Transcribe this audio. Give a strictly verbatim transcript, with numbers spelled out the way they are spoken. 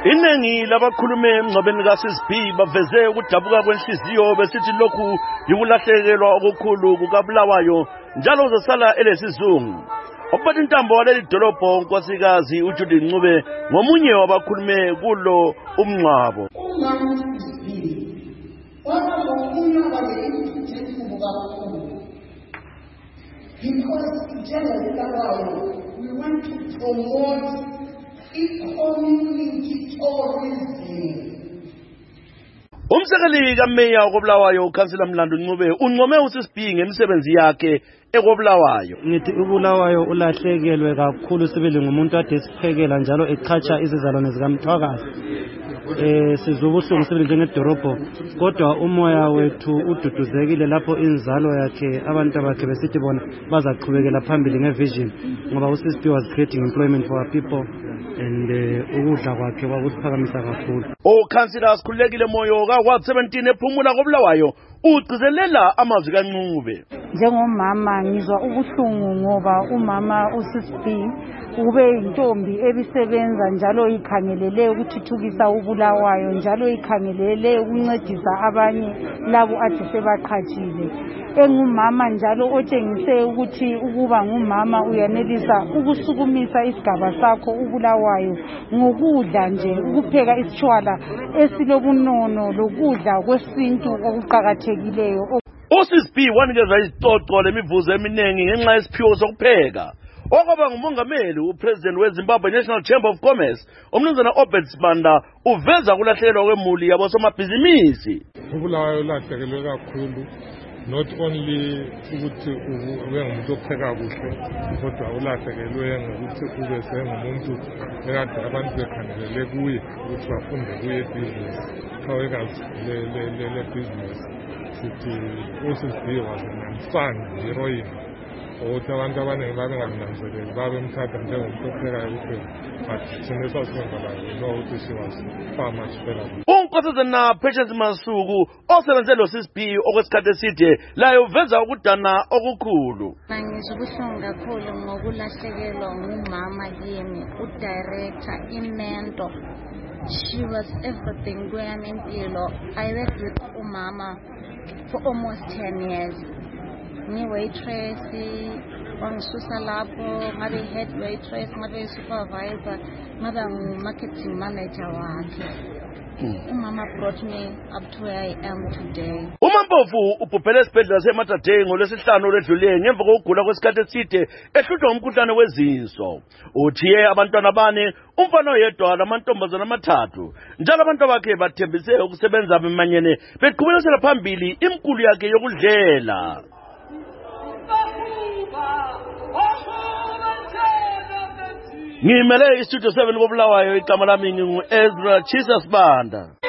Iningi labakhulume emngcwabeni kaSisiphi baveze ukudabuka kwenhliziyo besithi lokhu yikulahlekelwa okukhulu kukaBulawayo njalo uzosala elesizungu. Ophatha intambo waleli dolobho unkosikazi uJudy Ncube ngomunye wabakhulume kulo umngcwabo. We want to promote community tourism. Umsekeli kaMeya koBulawayo uKhansila Mlando Ncube uncome uSisiphi ngemisebenzi yakhe ekoBulawayo. Ngithi uBulawayo ulahlekelwe kakhulu sibili ngumuntu ade siphekela njalo echacha izizalwane zikaMthwakazi. Eh sizobuhlungu sibili njengedorobho kodwa umoya wethu ududuzekile lapho inzalo yakhe abantu abakhe besithi bona bazaqhubekela phambili ngevision ngoba uSisiphi was creating employment for our people and ukudla kwakhe kwakusiphakamisa kakhulu. uKhansila asikhulekile moyo ka Ward seventeen ephumula koBulawayo ugcizelela amazwi kaNcube. Njengomama ngizwa ubuhlungu ngoba umama uSisiphi ube intombi ebisebenza njalo ikhangelele ukuthuthukisa uBulawayo njalo ikhangelele ukuncedisa abanye labo ade sebaqhatshile. Engumama njalo otshengise ukuthi ukuba ngumama uyanelisa ukusukumisa isigaba sakho uBulawayo ngokudla nje ukupheka isitshwala esilobunono lokudla kwesintu okuqhakathekileyo. uSisiphi wanikeza isicoco lemivuzo eminengi ngenxa yesiphiwo sokupheka. Okwaba ngumongameli uPresident weZimbabwe National Chamber of Commerce umnumzana Obed Sibanda uveza kulahlekelwa kwemuli yabosomabhizinisi. uBulawayo ulahlekelwe kakhulu not only ukuthi ube ngumuntu opheka kuhle kodwa ulahlekelwe ngokuthi ube sengumuntu ekade abantu bekhangelele kuye ukuthi bafunde kuye business qhawekazi le le le business sithi uSisiphi wasenansani heroin ukuthi abantu abaningi babengamnanzeleli babemthatha njengomuntu ophekayo kuphela but thina sasingabalayo no ukuthi she was far much better. uNkosazana Patience Masuku osebenze lo Sisiphi okwesikhathi eside laye uveza ukudana okukhulu. Ngizwe ubuhlungu kakhulu ngokulahlekelwa ngumama kimi udirector iMento. She was everything kwami impilo. I worked with umama for almost ten years. Ni waitress, wangisusa lapho, ngabe head waitress, ngabe supervisor, ngabe marketing manager wakhe. Umama brought me up to where I am today. uMampofu ubhubhele esibhedlela seMatadei ngolwesihlanu ledlule ngemva kokugula kwesikhathi eside ehlutshwa umkhuhlane wezinso. Uthiye abantwana bane umfana oyedwa lamantombazana amathathu njalo abantu bakhe bathembise ukusebenza bemanyene beqhubekela phambili imkulu yakhe yokudlela. Ngimele istudio seven koBulawayo igama lami ngingu Ezra Chisas Banda.